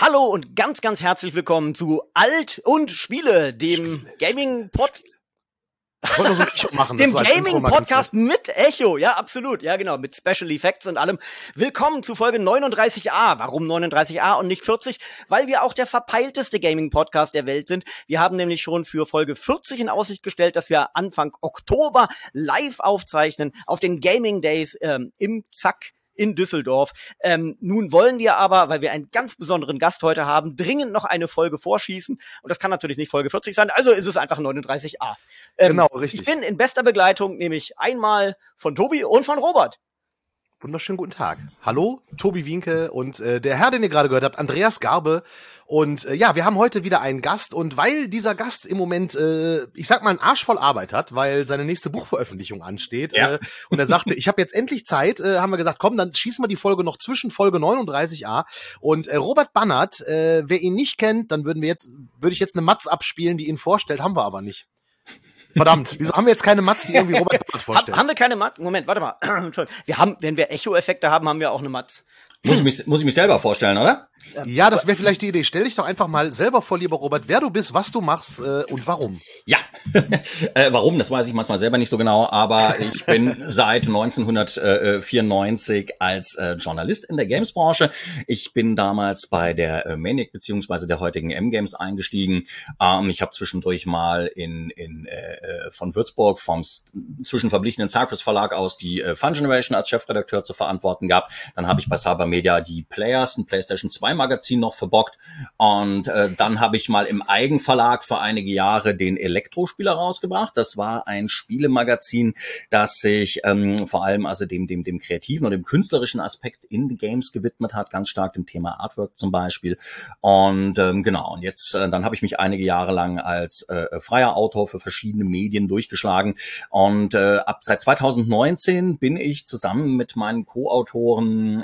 Hallo und ganz, ganz herzlich willkommen zu Alt und Spiele, dem Gaming-Pod... Ich wollte nur so ein Echo machen. Dem Gaming-Podcast mit Echo, ja, absolut, ja genau, mit Special Effects und allem. Willkommen zu Folge 39a. Warum 39a und nicht 40? Weil wir auch der verpeilteste Gaming-Podcast der Welt sind. Wir haben nämlich schon für Folge 40 in Aussicht gestellt, dass wir Anfang Oktober live aufzeichnen auf den Gaming Days im Zack in Düsseldorf. Nun wollen wir aber, weil wir einen ganz besonderen Gast heute haben, dringend noch eine Folge vorschießen. Und das kann natürlich nicht Folge 40 sein, also ist es einfach 39a. Genau, richtig. Ich bin in bester Begleitung, nämlich einmal von Tobi und von Robert. Wunderschönen guten Tag. Hallo, Tobi Wienke und der Herr, den ihr gerade gehört habt, Andreas Garbe. Und ja, wir haben heute wieder einen Gast. Und weil dieser Gast im Moment, ich sag mal, einen Arsch voll Arbeit hat, weil seine nächste Buchveröffentlichung ansteht, ja. Und er sagte, ich habe jetzt endlich Zeit, haben wir gesagt, komm, dann schießen wir die Folge noch zwischen Folge 39a. Und Robert Bannert, wer ihn nicht kennt, dann würde ich jetzt eine Matz abspielen, die ihn vorstellt, haben wir aber nicht. Verdammt, wieso haben wir jetzt keine Matz, die irgendwie Robert Bannert vorstellt? Haben wir keine Matz? Moment, warte mal. Wir haben, wenn wir Echo-Effekte haben, haben wir auch eine Matz. Muss ich mich selber vorstellen, oder? Ja, das wäre vielleicht die Idee. Stell dich doch einfach mal selber vor, lieber Robert, wer du bist, was du machst und warum. Ja, warum, das weiß ich manchmal selber nicht so genau, aber ich bin seit 1994 als Journalist in der Gamesbranche. Ich bin damals bei der Maniac beziehungsweise der heutigen M-Games eingestiegen. Ich habe zwischendurch mal von Würzburg vom zwischenverblichenen Cypress Verlag aus die Fun Generation als Chefredakteur zu verantworten gehabt. Dann habe ich bei Cybermedia die Players, ein PlayStation 2 Magazin noch verbockt und dann habe ich mal im Eigenverlag für einige Jahre den Elektrospieler rausgebracht. Das war ein Spielemagazin, das sich vor allem also dem kreativen und dem künstlerischen Aspekt in den Games gewidmet hat, ganz stark dem Thema Artwork zum Beispiel. Und genau, und jetzt dann habe ich mich einige Jahre lang als freier Autor für verschiedene Medien durchgeschlagen und seit 2019 bin ich zusammen mit meinen Co-Autoren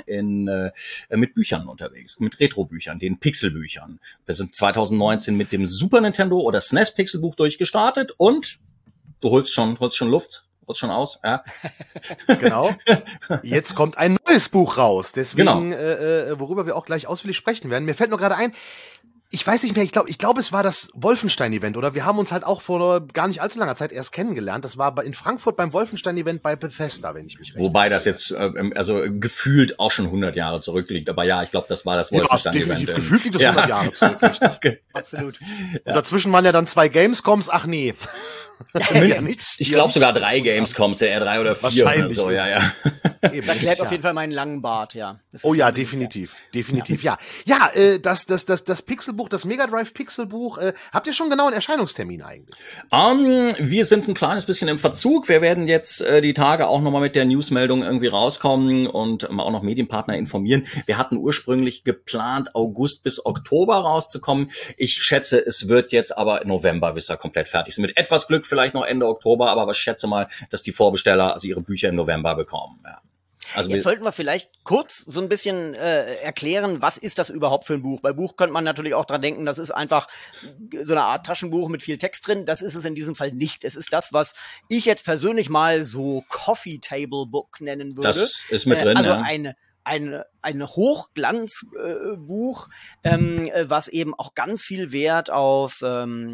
mit Büchern unterwegs, mit Retro-Büchern, den Pixelbüchern. Wir sind 2019 mit dem Super Nintendo oder SNES Pixelbuch durchgestartet und du holst schon Luft, holst schon aus, ja. Genau. Jetzt kommt ein neues Buch raus, deswegen, genau. Worüber wir auch gleich ausführlich sprechen werden. Mir fällt nur gerade ein, ich weiß nicht mehr, ich glaube, es war das Wolfenstein-Event, oder? Wir haben uns halt auch vor gar nicht allzu langer Zeit erst kennengelernt. Das war in Frankfurt beim Wolfenstein-Event bei Bethesda, wenn ich mich recht erinnere. Wobei das jetzt also gefühlt auch schon 100 Jahre zurückliegt. Aber ja, ich glaube, das war das Wolfenstein-Event. Ja, definitiv. Gefühlt liegt das 100 Jahre zurück. Okay. Absolut. Und dazwischen waren ja dann 2 Gamescoms. Ach nee. Ja, ich glaube sogar 3 Gamescoms, ja, 3 oder 4 oder so, ja. Das erklärt auf jeden Fall meinen langen Bart, ja. Oh ja, definitiv, ja. Ja, das Pixelbuch, das Mega Drive Pixelbuch, habt ihr schon genau einen Erscheinungstermin eigentlich? Wir sind ein kleines bisschen im Verzug. Wir werden jetzt die Tage auch nochmal mit der Newsmeldung irgendwie rauskommen und auch noch Medienpartner informieren. Wir hatten ursprünglich geplant, August bis Oktober rauszukommen. Ich schätze, es wird jetzt aber November, bis wir komplett fertig sind. Mit etwas Glück vielleicht noch Ende Oktober, aber ich schätze mal, dass die Vorbesteller also ihre Bücher im November bekommen. Ja. Also jetzt sollten wir vielleicht kurz so ein bisschen erklären, was ist das überhaupt für ein Buch? Bei Buch könnte man natürlich auch dran denken, das ist einfach so eine Art Taschenbuch mit viel Text drin. Das ist es in diesem Fall nicht. Es ist das, was ich jetzt persönlich mal so Coffee Table Book nennen würde. Das ist mit drin, also ja. Ein Hochglanzbuch, was eben auch ganz viel Wert auf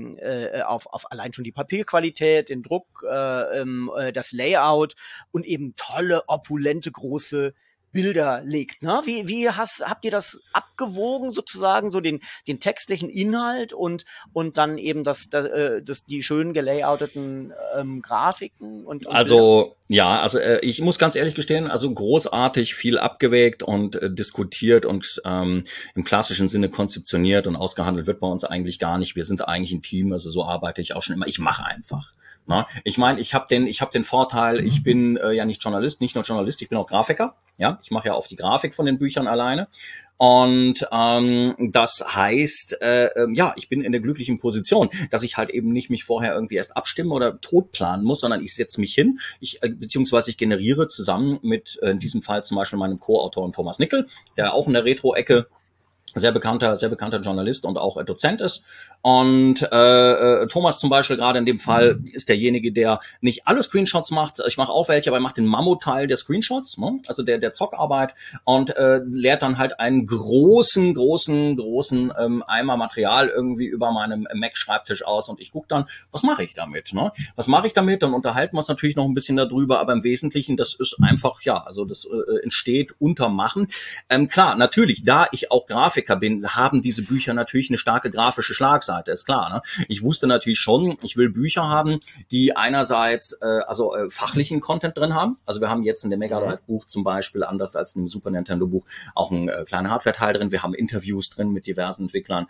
allein schon die Papierqualität, den Druck, das Layout und eben tolle, opulente, große Bilder legt. Ne? Habt ihr das abgewogen sozusagen, so den textlichen Inhalt und dann eben die schön gelayouteten Grafiken und also ja, also ich muss ganz ehrlich gestehen, also großartig viel abgewägt und diskutiert und im klassischen Sinne konzeptioniert und ausgehandelt wird bei uns eigentlich gar nicht. Wir sind eigentlich ein Team, also so arbeite ich auch schon immer. Ich mache einfach. Na, ich meine, ich habe den Vorteil, ich bin ja nicht nur Journalist, ich bin auch Grafiker. Ja, ich mache ja auch die Grafik von den Büchern alleine. Und das heißt, ja, ich bin in der glücklichen Position, dass ich halt eben nicht mich vorher irgendwie erst abstimmen oder totplanen muss, sondern ich setze mich hin, beziehungsweise ich generiere zusammen mit in diesem Fall zum Beispiel meinem Co-Autoren Thomas Nickel, der auch in der Retro-Ecke sehr bekannter Journalist und auch Dozent ist. Und Thomas zum Beispiel gerade in dem Fall ist derjenige, der nicht alle Screenshots macht. Ich mache auch welche, aber er macht den Mammutteil der Screenshots, ne? Also der Zockarbeit, und leert dann halt einen großen Eimer Material irgendwie über meinem Mac-Schreibtisch aus, und ich gucke dann, was mache ich damit? Ne? Was mache ich damit? Dann unterhalten wir uns natürlich noch ein bisschen darüber, aber im Wesentlichen, das ist einfach, ja, also das entsteht unter Machen. Klar, natürlich, da ich auch Grafiker bin, haben diese Bücher natürlich eine starke grafische Schlagseite, ist klar. Ne? Ich wusste natürlich schon, ich will Bücher haben, die einerseits fachlichen Content drin haben. Also wir haben jetzt in dem Mega Drive Buch zum Beispiel, anders als in dem Super Nintendo Buch, auch einen kleinen Hardware-Teil drin. Wir haben Interviews drin mit diversen Entwicklern,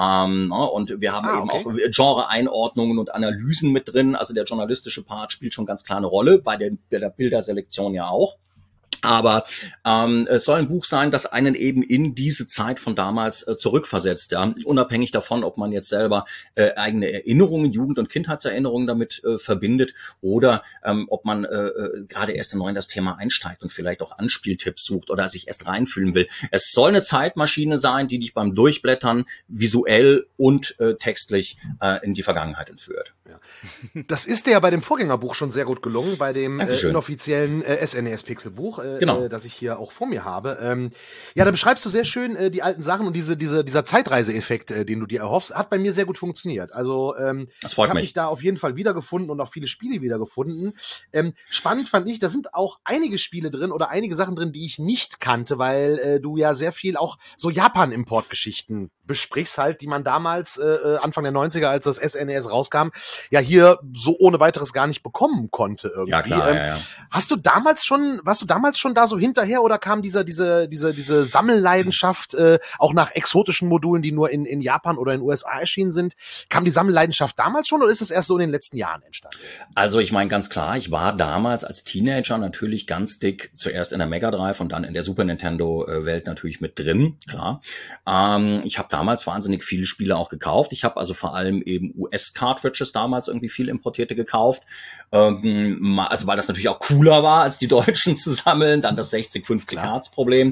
und wir haben eben auch Genre-Einordnungen und Analysen mit drin. Also der journalistische Part spielt schon ganz klar eine Rolle, bei der Bilderselektion ja auch. Aber es soll ein Buch sein, das einen eben in diese Zeit von damals zurückversetzt, ja, unabhängig davon, ob man jetzt selber eigene Erinnerungen, Jugend- und Kindheitserinnerungen damit verbindet, oder ob man gerade erst neu in das Thema einsteigt und vielleicht auch Anspieltipps sucht oder sich erst reinfühlen will. Es soll eine Zeitmaschine sein, die dich beim Durchblättern visuell und textlich in die Vergangenheit entführt. Ja. Das ist dir ja bei dem Vorgängerbuch schon sehr gut gelungen, bei dem inoffiziellen SNES-Pixel-Buch, das ich hier auch vor mir habe. Ja, da beschreibst du sehr schön die alten Sachen, und dieser Zeitreiseeffekt, den du dir erhoffst, hat bei mir sehr gut funktioniert. Also ich habe mich da auf jeden Fall wiedergefunden und auch viele Spiele wiedergefunden. Spannend fand ich, da sind auch einige Spiele drin oder einige Sachen drin, die ich nicht kannte, weil du ja sehr viel auch so Japan-Importgeschichten besprichst halt, die man damals Anfang der 90er, als das SNES rauskam, ja hier so ohne weiteres gar nicht bekommen konnte irgendwie. Ja, klar, ja. Warst du damals schon da so hinterher, oder kam diese Sammelleidenschaft auch nach exotischen Modulen, die nur in Japan oder in den USA erschienen sind? Kam die Sammelleidenschaft damals schon, oder ist es erst so in den letzten Jahren entstanden? Also ich meine ganz klar, ich war damals als Teenager natürlich ganz dick, zuerst in der Mega Drive und dann in der Super Nintendo Welt natürlich mit drin, klar. Ich habe damals wahnsinnig viele Spiele auch gekauft. Ich habe also vor allem eben US-Cartridges damals irgendwie viel importierte gekauft, also weil das natürlich auch cooler war, als die Deutschen zu sammeln, dann das 60-50 Hertz Problem,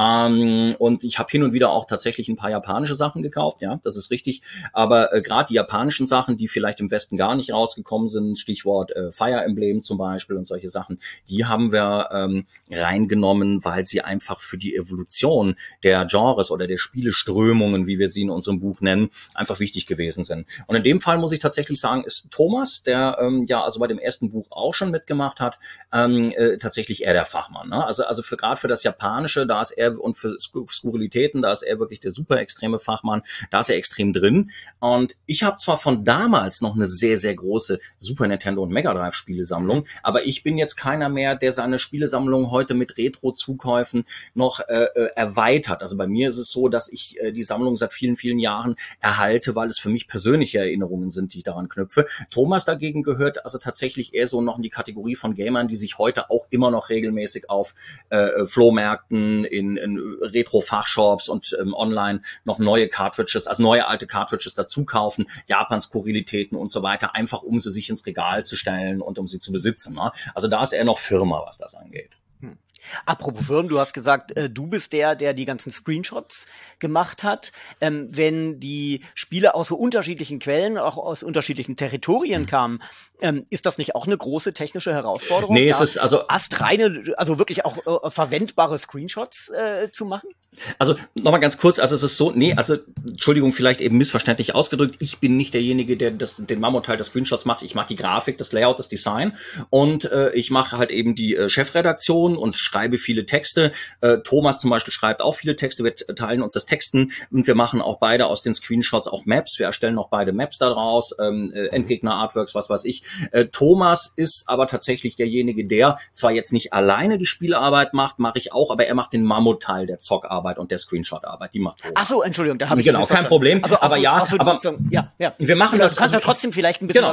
und ich habe hin und wieder auch tatsächlich ein paar japanische Sachen gekauft, ja, das ist richtig, aber gerade die japanischen Sachen, die vielleicht im Westen gar nicht rausgekommen sind, Stichwort Fire Emblem zum Beispiel und solche Sachen, die haben wir reingenommen, weil sie einfach für die Evolution der Genres oder der Spieleströmungen, wie wir sie in unserem Buch nennen, einfach wichtig gewesen sind. Und in dem Fall muss ich tatsächlich sagen, ist Thomas, der also bei dem ersten Buch auch schon mitgemacht hat, tatsächlich eher der Fachmann. Ne? Also gerade für das Japanische, da ist er, und für Skurrilitäten, da ist er wirklich der super extreme Fachmann, da ist er extrem drin. Und ich habe zwar von damals noch eine sehr, sehr große Super Nintendo und Mega Drive Spielesammlung, aber ich bin jetzt keiner mehr, der seine Spielesammlung heute mit Retro-Zukäufen noch erweitert. Also bei mir ist es so, dass ich die Sammlung seit vielen, vielen Jahren erhalte, weil es für mich persönliche Erinnerungen sind, die ich daran knüpfe. Thomas dagegen gehört also tatsächlich eher so noch in die Kategorie von Gamern, die sich heute auch immer noch regelmäßig auf Flohmärkten, in Retro-Fachshops und online noch neue Cartridges, also neue alte Cartridges dazu kaufen, Japan-Skurrilitäten und so weiter, einfach um sie sich ins Regal zu stellen und um sie zu besitzen. Ne? Also da ist er noch Firma, was das angeht. Apropos Firmen, du hast gesagt, du bist der die ganzen Screenshots gemacht hat. Wenn die Spiele aus so unterschiedlichen Quellen, auch aus unterschiedlichen Territorien kamen, ist das nicht auch eine große technische Herausforderung? Nee, es ist also astreine, also wirklich auch verwendbare Screenshots zu machen? Also nochmal ganz kurz, also es ist so, Entschuldigung, vielleicht eben missverständlich ausgedrückt, ich bin nicht derjenige, der den Mammutteil der Screenshots macht. Ich mache die Grafik, das Layout, das Design, und ich mache halt eben die Chefredaktion und schreibe viele Texte. Thomas zum Beispiel schreibt auch viele Texte, wir teilen uns das Texten, und wir machen auch beide aus den Screenshots auch Maps, wir erstellen auch beide Maps daraus, Endgegner-Artworks, was weiß ich. Thomas ist aber tatsächlich derjenige, der zwar jetzt nicht alleine die Spielarbeit mache ich auch, aber er macht den Mammutteil der Zockarbeit und der Screenshot-Arbeit, die macht Thomas. Ach so, Entschuldigung, da habe ich genau kein Problem. Also, aber ja, wir machen das. Du kannst ja trotzdem vielleicht ein bisschen was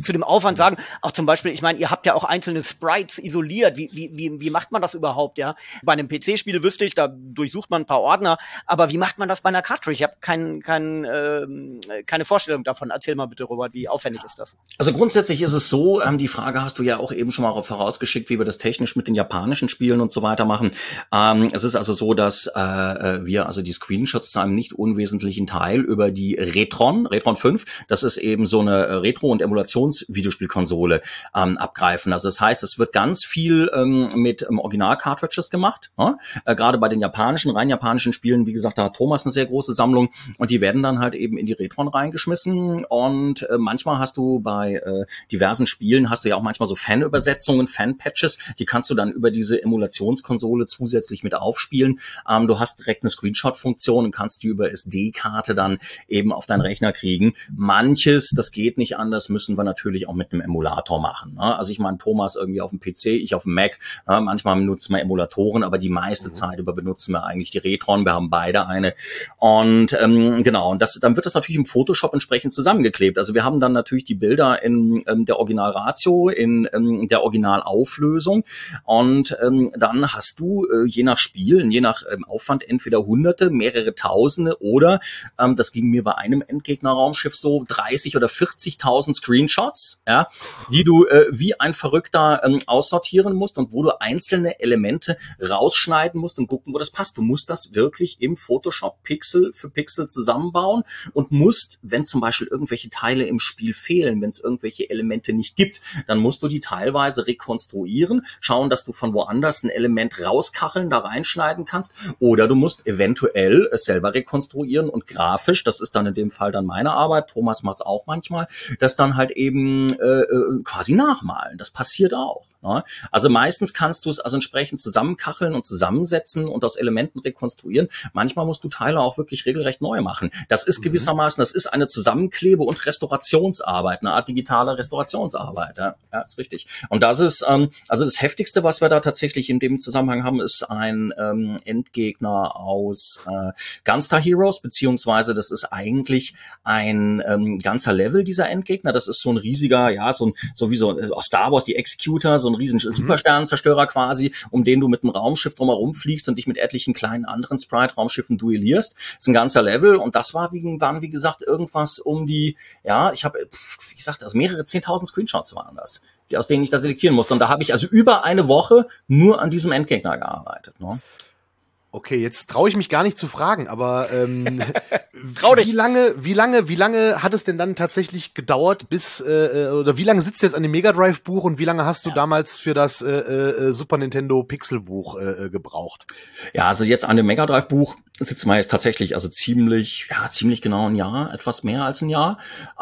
zu dem Aufwand sagen, auch zum Beispiel, ich meine, ihr habt ja auch einzelne Sprites isoliert. Wie macht man das überhaupt, ja? Bei einem PC-Spiel wüsste ich, da durchsucht man ein paar Ordner, aber wie macht man das bei einer Cartridge? Ich habe keine Vorstellung davon. Erzähl mal bitte, Robert, wie aufwendig ist das? Also grundsätzlich ist es so, die Frage hast du ja auch eben schon mal vorausgeschickt, wie wir das technisch mit den japanischen Spielen und so weiter machen. Es ist also so, dass wir also die Screenshots zu einem nicht unwesentlichen Teil über die Retron 5, das ist eben so eine Retro- und Emulations-Videospielkonsole abgreifen. Also das heißt, es wird ganz viel mit Original-Cartridges gemacht. Ne? Gerade bei den rein japanischen Spielen, wie gesagt, da hat Thomas eine sehr große Sammlung und die werden dann halt eben in die Retron reingeschmissen und manchmal hast du bei diversen Spielen hast du ja auch manchmal so Fan-Übersetzungen, Fan-Patches, die kannst du dann über diese Emulationskonsole zusätzlich mit aufspielen. Du hast direkt eine Screenshot-Funktion und kannst die über SD-Karte dann eben auf deinen Rechner kriegen. Manches, das geht nicht anders, müssen wir natürlich auch mit einem Emulator machen. Ne? Also ich meine, Thomas irgendwie auf dem PC, ich auf dem Mac. Manchmal benutzen wir Emulatoren, aber die meiste Zeit über benutzen wir eigentlich die Retron. Wir haben beide eine. Und genau, und dann wird das natürlich im Photoshop entsprechend zusammengeklebt. Also wir haben dann natürlich die Bilder in der Originalratio, in der Originalauflösung. Und dann hast du je nach Spiel, je nach Aufwand entweder Hunderte, mehrere Tausende oder, das ging mir bei einem Endgegner-Raumschiff so, 30 oder 40.000 Screenshots, ja, die du wie ein Verrückter aussortieren musst und wo du einzelne Elemente rausschneiden musst und gucken, wo das passt. Du musst das wirklich im Photoshop Pixel für Pixel zusammenbauen und musst, wenn zum Beispiel irgendwelche Teile im Spiel fehlen, wenn es irgendwelche Elemente nicht gibt, dann musst du die teilweise rekonstruieren, schauen, dass du von woanders ein Element rauskacheln, da reinschneiden kannst, oder du musst eventuell es selber rekonstruieren und grafisch, das ist dann in dem Fall dann meine Arbeit, Thomas macht es auch manchmal, das dann halt eben quasi nachmalen. Das passiert auch. Ne? Also meistens kannst du es also entsprechend zusammenkacheln und zusammensetzen und aus Elementen rekonstruieren. Manchmal musst du Teile auch wirklich regelrecht neu machen. Das ist gewissermaßen, das ist eine Zusammenklebe- und Restaurationsarbeit, eine Art digitale Restaurationsarbeit. Ja, ist richtig. Und das ist, also das Heftigste, was wir da tatsächlich in dem Zusammenhang haben, ist ein Endgegner aus Gunstar Heroes, beziehungsweise das ist eigentlich ein ganzer Level dieser Endgegner. Das ist so ein riesiger, ja, so wie so aus Star Wars die Executor, so ein riesen Supersternenzerstörer quasi, um den du mit einem Raumschiff drumherum fliegst und dich mit etlichen kleinen anderen Sprite-Raumschiffen duellierst. Das ist ein ganzer Level und das waren, wie gesagt, irgendwas um die, ja, ich habe, wie gesagt, also mehrere 10.000 Screenshots waren das, aus denen ich da selektieren musste. Und da habe ich also über eine Woche nur an diesem Endgegner gearbeitet. Ne? Okay, jetzt traue ich mich gar nicht zu fragen, aber Trau dich. wie lange hat es denn dann tatsächlich gedauert, bis oder wie lange sitzt du jetzt an dem Mega Drive Buch und wie lange hast du damals für das Super Nintendo Pixel Buch gebraucht? Ja, also jetzt an dem Mega Drive Buch sitzen wir jetzt tatsächlich also ziemlich genau ein Jahr, etwas mehr als ein Jahr.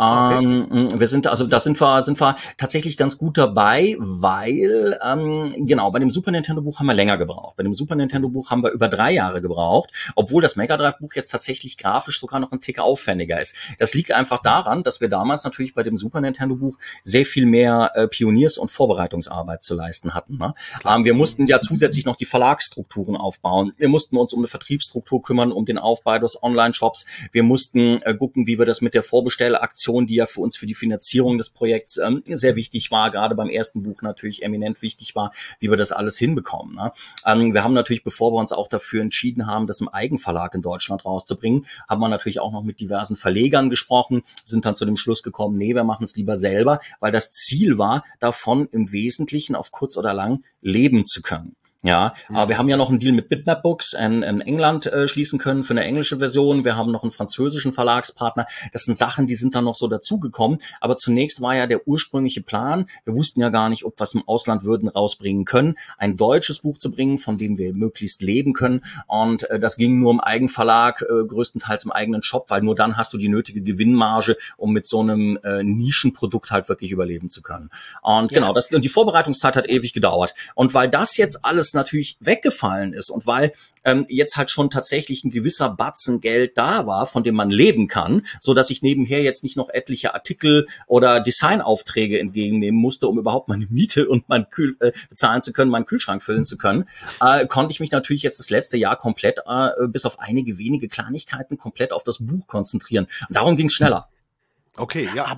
Okay. Wir sind also da sind wir tatsächlich ganz gut dabei, weil genau bei dem Super Nintendo Buch haben wir länger gebraucht. Bei dem Super Nintendo Buch haben wir über 3 Jahre gebraucht, obwohl das Mega Drive Buch jetzt tatsächlich grafisch sogar noch ein Tick aufwendiger ist. Das liegt einfach daran, dass wir damals natürlich bei dem Super Nintendo Buch sehr viel mehr Pioniers- und Vorbereitungsarbeit zu leisten hatten. Ne? Wir mussten ja zusätzlich noch die Verlagsstrukturen aufbauen. Wir mussten uns um eine Vertriebsstruktur kümmern, um den Aufbau des Online-Shops. Wir mussten gucken, wie wir das mit der Vorbestellaktion, die ja für uns für die Finanzierung des Projekts sehr wichtig war, gerade beim ersten Buch natürlich eminent wichtig war, wie wir das alles hinbekommen. Ne? Wir haben natürlich, bevor wir uns auch dafür entschieden haben, das im Eigenverlag in Deutschland rauszubringen, haben wir natürlich auch noch mit diversen Verlegern gesprochen, sind dann zu dem Schluss gekommen, nee, wir machen es lieber selber, weil das Ziel war, davon im Wesentlichen auf kurz oder lang leben zu können. Ja, aber wir haben ja noch einen Deal mit Bitmap Books in England schließen können für eine englische Version. Wir haben noch einen französischen Verlagspartner. Das sind Sachen, die sind dann noch so dazugekommen. Aber zunächst war ja der ursprüngliche Plan, wir wussten ja gar nicht, ob wir es im Ausland würden rausbringen können, ein deutsches Buch zu bringen, von dem wir möglichst leben können. Und das ging nur im Eigenverlag, größtenteils im eigenen Shop, weil nur dann hast du die nötige Gewinnmarge, um mit so einem Nischenprodukt halt wirklich überleben zu können. Und genau, die Vorbereitungszeit hat ewig gedauert. Und weil das jetzt alles natürlich weggefallen ist und weil jetzt halt schon tatsächlich ein gewisser Batzen Geld da war, von dem man leben kann, so dass ich nebenher jetzt nicht noch etliche Artikel oder Designaufträge entgegennehmen musste, um überhaupt meine Miete und mein bezahlen zu können, meinen Kühlschrank füllen zu können, konnte ich mich natürlich jetzt das letzte Jahr komplett, bis auf einige wenige Kleinigkeiten, komplett auf das Buch konzentrieren. Und darum ging es schneller. Okay, ja.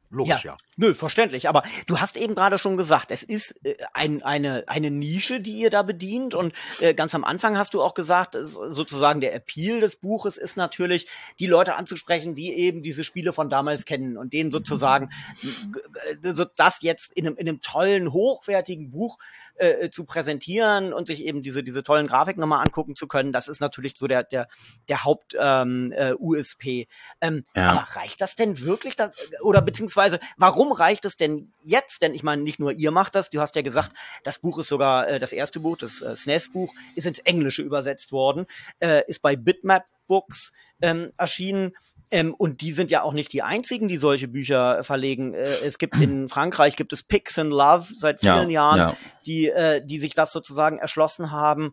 Logisch, ja. Nö, verständlich. Aber du hast eben gerade schon gesagt, es ist eine Nische, die ihr da bedient. Und ganz am Anfang hast du auch gesagt, sozusagen der Appeal des Buches ist natürlich, die Leute anzusprechen, die eben diese Spiele von damals kennen und denen sozusagen das jetzt in einem tollen, hochwertigen Buch zu präsentieren und sich eben diese tollen Grafiken nochmal angucken zu können. Das ist natürlich so der Haupt USP. Aber reicht das denn wirklich? Oder beziehungsweise, warum reicht es denn jetzt? Denn ich meine, nicht nur ihr macht das. Du hast ja gesagt, das Buch ist sogar, das erste Buch, das SNES-Buch, ist ins Englische übersetzt worden, ist bei Bitmap Books erschienen. Und die sind ja auch nicht die einzigen, die solche Bücher verlegen. Es gibt in Frankreich gibt es Pix and Love seit vielen Jahren, die sich das sozusagen erschlossen haben.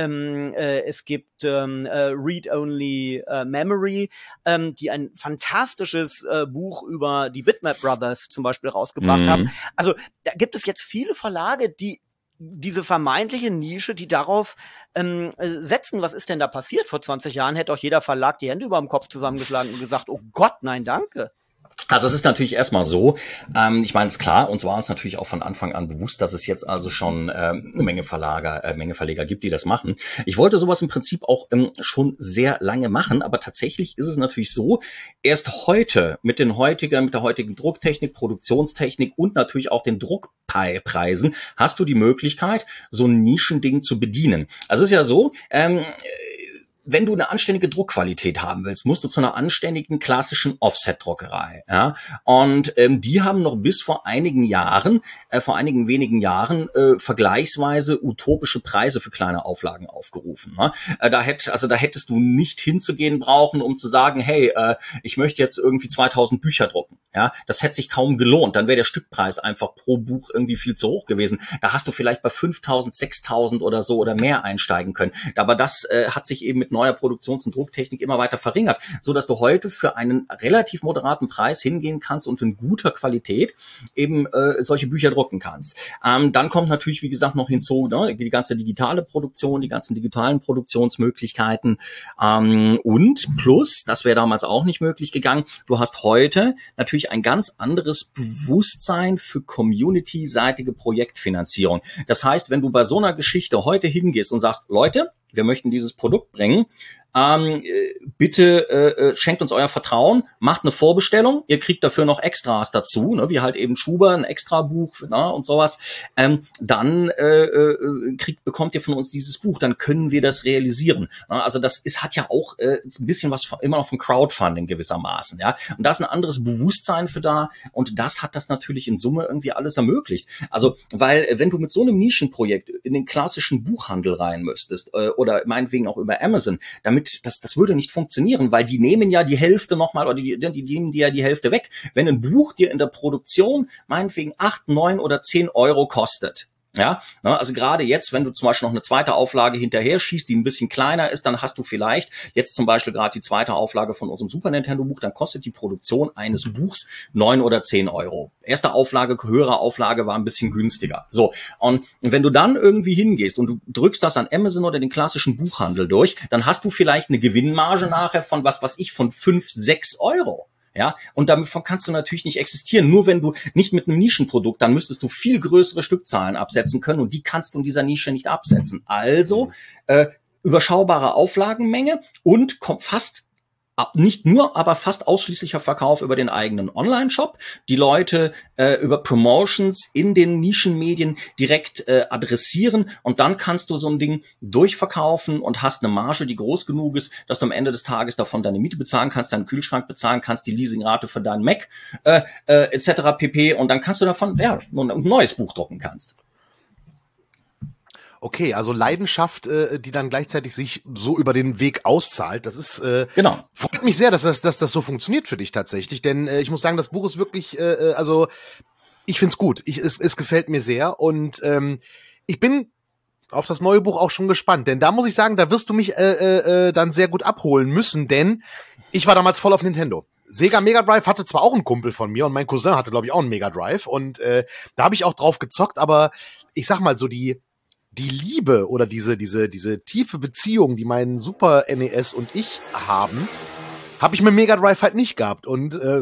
Es gibt Read Only Memory, die ein fantastisches Buch über die Bitmap Brothers zum Beispiel rausgebracht haben. Also da gibt es jetzt viele Verlage, die diese vermeintliche Nische, die darauf setzen. Was ist denn da passiert? Vor 20 Jahren hätte auch jeder Verlag die Hände über dem Kopf zusammengeschlagen und gesagt, oh Gott, nein, danke. Also es ist natürlich erstmal so, ich meine, es ist klar, uns war uns natürlich auch von Anfang an bewusst, dass es jetzt also schon eine Menge Verleger gibt, die das machen. Ich wollte sowas im Prinzip auch schon sehr lange machen, aber tatsächlich ist es natürlich so, erst heute mit der heutigen Drucktechnik, Produktionstechnik und natürlich auch den Druckpreisen hast du die Möglichkeit, so ein Nischending zu bedienen. Also es ist ja so, wenn du eine anständige Druckqualität haben willst, musst du zu einer anständigen klassischen Offset-Druckerei. Ja? Und die haben noch bis vor einigen wenigen Jahren vergleichsweise utopische Preise für kleine Auflagen aufgerufen. Ne? Da hättest du nicht hinzugehen brauchen, um zu sagen, hey, ich möchte jetzt irgendwie 2000 Bücher drucken. Ja? Das hätte sich kaum gelohnt. Dann wäre der Stückpreis einfach pro Buch irgendwie viel zu hoch gewesen. Da hast du vielleicht bei 5000, 6000 oder so oder mehr einsteigen können. Aber das hat sich eben mit neuer Produktions- und Drucktechnik immer weiter verringert, so dass du heute für einen relativ moderaten Preis hingehen kannst und in guter Qualität eben solche Bücher drucken kannst. Dann kommt natürlich, wie gesagt, noch hinzu, ne, die ganze digitale Produktion, die ganzen digitalen Produktionsmöglichkeiten und plus, das wäre damals auch nicht möglich gegangen, du hast heute natürlich ein ganz anderes Bewusstsein für community-seitige Projektfinanzierung. Das heißt, wenn du bei so einer Geschichte heute hingehst und sagst, Leute, wir möchten dieses Produkt bringen, bitte schenkt uns euer Vertrauen, macht eine Vorbestellung, ihr kriegt dafür noch Extras dazu, ne, wie halt eben Schuber, ein Extrabuch, ne, und sowas, dann bekommt ihr von uns dieses Buch, dann können wir das realisieren. Ne? Also das hat ja auch ein bisschen was immer noch von Crowdfunding gewissermaßen, ja. Und da ist ein anderes Bewusstsein für da und das hat das natürlich in Summe irgendwie alles ermöglicht. Also, weil wenn du mit so einem Nischenprojekt in den klassischen Buchhandel rein müsstest oder meinetwegen auch über Amazon, damit das würde nicht funktionieren, weil die nehmen ja die Hälfte nochmal oder die nehmen dir ja die Hälfte weg. Wenn ein Buch dir in der Produktion meinetwegen 8, 9 oder 10 Euro kostet, ja, also gerade jetzt, wenn du zum Beispiel noch eine zweite Auflage hinterher schießt, die ein bisschen kleiner ist, dann hast du vielleicht jetzt zum Beispiel gerade die zweite Auflage von unserem Super Nintendo Buch, dann kostet die Produktion eines Buchs 9 oder 10 Euro. Erste Auflage, höhere Auflage war ein bisschen günstiger. So, und wenn du dann irgendwie hingehst und du drückst das an Amazon oder den klassischen Buchhandel durch, dann hast du vielleicht eine Gewinnmarge nachher von von 5, 6 Euro. Ja, und davon kannst du natürlich nicht existieren. Nur wenn du nicht mit einem Nischenprodukt, dann müsstest du viel größere Stückzahlen absetzen können und die kannst du in dieser Nische nicht absetzen. Also überschaubare Auflagenmenge und kommt nicht nur, aber fast ausschließlicher Verkauf über den eigenen Online-Shop. Die Leute über Promotions in den Nischenmedien direkt adressieren und dann kannst du so ein Ding durchverkaufen und hast eine Marge, die groß genug ist, dass du am Ende des Tages davon deine Miete bezahlen kannst, deinen Kühlschrank bezahlen kannst, die Leasingrate für deinen Mac etc. pp. Und dann kannst du davon ein neues Buch drucken kannst. Okay, also Leidenschaft, die dann gleichzeitig sich so über den Weg auszahlt, das ist genau. Freut mich sehr, dass das so funktioniert für dich tatsächlich, denn ich muss sagen, das Buch ist wirklich, also ich find's gut, es gefällt mir sehr und ich bin auf das neue Buch auch schon gespannt, denn da muss ich sagen, da wirst du mich dann sehr gut abholen müssen, denn ich war damals voll auf Nintendo. Sega Mega Drive hatte zwar auch einen Kumpel von mir und mein Cousin hatte, glaube ich, auch einen Mega Drive und da habe ich auch drauf gezockt, aber ich sag mal so die Liebe oder diese tiefe Beziehung, die mein Super NES und ich haben, habe ich mit Mega Drive halt nicht gehabt. Und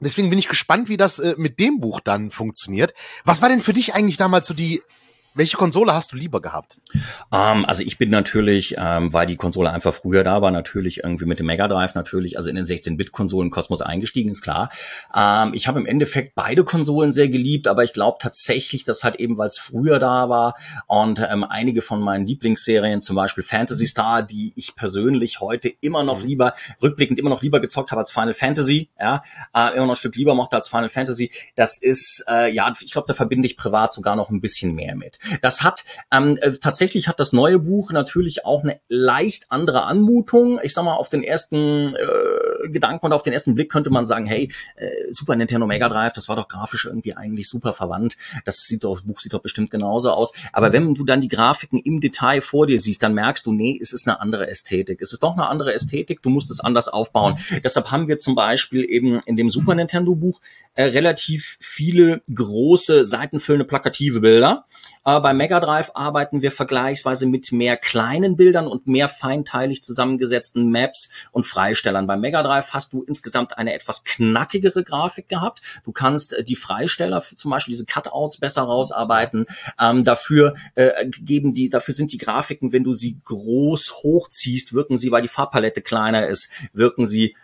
Deswegen bin ich gespannt, wie das mit dem Buch dann funktioniert. Was war denn für dich eigentlich damals so welche Konsole hast du lieber gehabt? Also ich bin natürlich, weil die Konsole einfach früher da war, natürlich irgendwie mit dem Mega Drive natürlich, also in den 16-Bit-Konsolen-Kosmos eingestiegen, ist klar. Ich habe im Endeffekt beide Konsolen sehr geliebt, aber ich glaube tatsächlich, dass halt eben, weil es früher da war und einige von meinen Lieblingsserien, zum Beispiel Phantasy Star, die ich persönlich heute immer noch rückblickend immer noch lieber gezockt habe als Final Fantasy, ja, immer noch ein Stück lieber mochte als Final Fantasy, das ist, ich glaube, da verbinde ich privat sogar noch ein bisschen mehr mit. Das hat tatsächlich hat das neue Buch natürlich auch eine leicht andere Anmutung. Ich sag mal, auf den ersten Gedanken und auf den ersten Blick könnte man sagen, hey, Super Nintendo Mega Drive, das war doch grafisch irgendwie eigentlich super verwandt. Das Buch sieht doch bestimmt genauso aus. Aber wenn du dann die Grafiken im Detail vor dir siehst, dann merkst du, nee, es ist eine andere Ästhetik. Es ist doch eine andere Ästhetik, du musst es anders aufbauen. Deshalb haben wir zum Beispiel eben in dem Super Nintendo Buch relativ viele große, seitenfüllende, plakative Bilder. Bei Mega Drive arbeiten wir vergleichsweise mit mehr kleinen Bildern und mehr feinteilig zusammengesetzten Maps und Freistellern. Bei Mega Drive hast du insgesamt eine etwas knackigere Grafik gehabt. Du kannst die Freisteller, zum Beispiel diese Cutouts, besser rausarbeiten. Dafür sind die Grafiken, wenn du sie groß hochziehst, wirken sie, weil die Farbpalette kleiner ist, wirken sie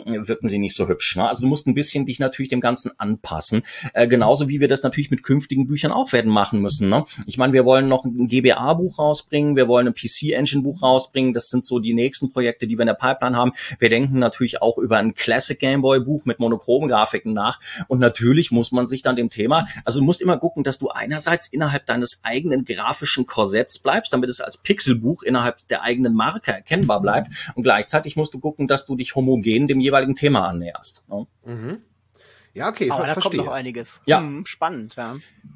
nicht so hübsch. Ne? Also du musst ein bisschen dich natürlich dem Ganzen anpassen. Genauso wie wir das natürlich mit künftigen Büchern auch werden machen müssen. Ne? Ich meine, wir wollen noch ein GBA-Buch rausbringen, wir wollen ein PC-Engine-Buch rausbringen. Das sind so die nächsten Projekte, die wir in der Pipeline haben. Wir denken natürlich auch über ein Classic Gameboy-Buch mit monochromen Grafiken nach. Und natürlich muss man sich dann dem Thema, also du musst immer gucken, dass du einerseits innerhalb deines eigenen grafischen Korsetts bleibst, damit es als Pixelbuch innerhalb der eigenen Marke erkennbar bleibt. Und gleichzeitig musst du gucken, dass du dich homogen dem jeweiligen Thema annäherst. Ne? Mhm. Ja, okay, aber da verstehe. kommt noch einiges. Ja. Spannend, ja.